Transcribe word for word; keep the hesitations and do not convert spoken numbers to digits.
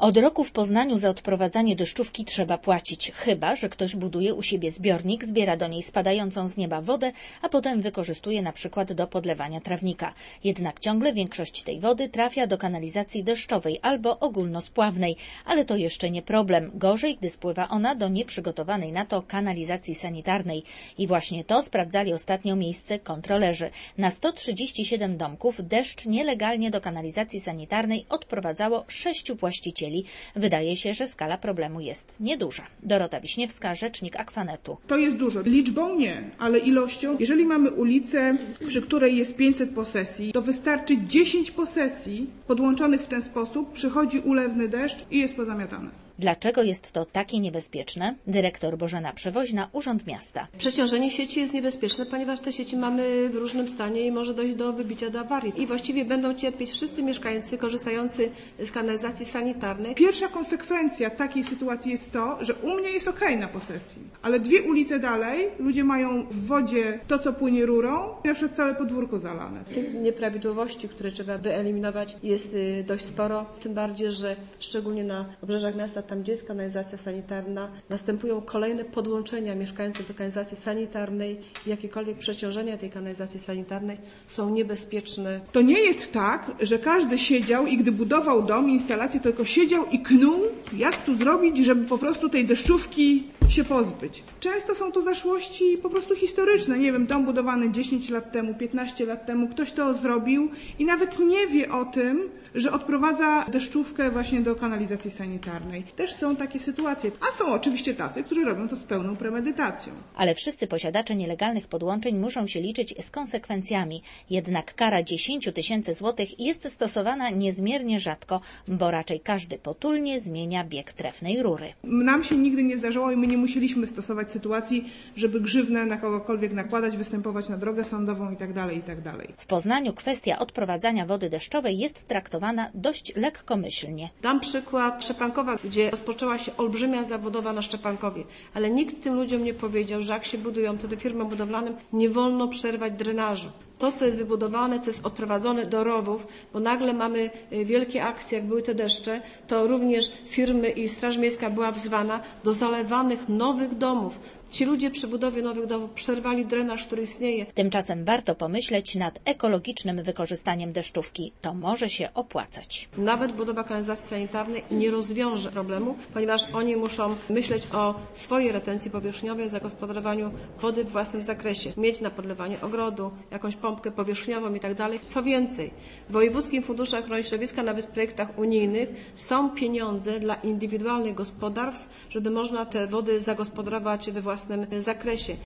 Od roku w Poznaniu za odprowadzanie deszczówki trzeba płacić, chyba że ktoś buduje u siebie zbiornik, zbiera do niej spadającą z nieba wodę, a potem wykorzystuje na przykład do podlewania trawnika. Jednak ciągle większość tej wody trafia do kanalizacji deszczowej albo ogólnospławnej, ale to jeszcze nie problem. Gorzej, gdy spływa ona do nieprzygotowanej na to kanalizacji sanitarnej. I właśnie to sprawdzali ostatnio miejsce kontrolerzy. Na sto trzydzieści siedem domków deszcz nielegalnie do kanalizacji sanitarnej odprowadzało sześciu właścicieli. Wydaje się, że skala problemu jest nieduża. Dorota Wiśniewska, rzecznik Akwanetu. To jest dużo. Liczbą nie, ale ilością. Jeżeli mamy ulicę, przy której jest pięćset posesji, to wystarczy dziesięć posesji podłączonych w ten sposób, przychodzi ulewny deszcz i jest pozamiatane. Dlaczego jest to takie niebezpieczne? Dyrektor Bożena Przewoźna, Urząd Miasta. Przeciążenie sieci jest niebezpieczne, ponieważ te sieci mamy w różnym stanie i może dojść do wybicia, do awarii. I właściwie będą cierpieć wszyscy mieszkańcy korzystający z kanalizacji sanitarnej. Pierwsza konsekwencja takiej sytuacji jest to, że u mnie jest okej na posesji, ale dwie ulice dalej ludzie mają w wodzie to, co płynie rurą i na przykład całe podwórko zalane. Tych nieprawidłowości, które trzeba wyeliminować, jest dość sporo, tym bardziej, że szczególnie na obrzeżach miasta, tam gdzie jest kanalizacja sanitarna, następują kolejne podłączenia mieszkańców do kanalizacji sanitarnej. Jakiekolwiek przeciążenia tej kanalizacji sanitarnej są niebezpieczne. To nie jest tak, że każdy siedział i gdy budował dom, instalację, tylko siedział i knuł, jak tu zrobić, żeby po prostu tej deszczówki się pozbyć. Często są to zaszłości po prostu historyczne. Nie wiem, dom budowany dziesięć lat temu, piętnaście lat temu, ktoś to zrobił i nawet nie wie o tym, że odprowadza deszczówkę właśnie do kanalizacji sanitarnej. Też są takie sytuacje. A są oczywiście tacy, którzy robią to z pełną premedytacją. Ale wszyscy posiadacze nielegalnych podłączeń muszą się liczyć z konsekwencjami. Jednak kara dziesięć tysięcy złotych jest stosowana niezmiernie rzadko, bo raczej każdy potulnie zmienia bieg trefnej rury. Nam się nigdy nie zdarzało i my nie musieliśmy stosować sytuacji, żeby grzywnę na kogokolwiek nakładać, występować na drogę sądową itd., itd. W Poznaniu kwestia odprowadzania wody deszczowej jest traktowana dość lekkomyślnie. Dam przykład Szczepankowa, gdzie rozpoczęła się olbrzymia zabudowa na Szczepankowie, ale nikt tym ludziom nie powiedział, że jak się budują, to tym firmom budowlanym nie wolno przerwać drenażu. To, co jest wybudowane, co jest odprowadzone do rowów, bo nagle mamy wielkie akcje, jak były te deszcze, to również firmy i Straż Miejska była wzwana do zalewanych nowych domów. Ci ludzie przy budowie nowych domów przerwali drenaż, który istnieje. Tymczasem warto pomyśleć nad ekologicznym wykorzystaniem deszczówki. To może się opłacać. Nawet budowa kanalizacji sanitarnej nie rozwiąże problemu, ponieważ oni muszą myśleć o swojej retencji powierzchniowej, zagospodarowaniu wody w własnym zakresie. Mieć na podlewanie ogrodu, jakąś pompkę powierzchniową i tak dalej. Co więcej, w Wojewódzkim Funduszu Ochrony Środowiska, nawet w projektach unijnych, są pieniądze dla indywidualnych gospodarstw, żeby można te wody zagospodarować we własnym zakresie.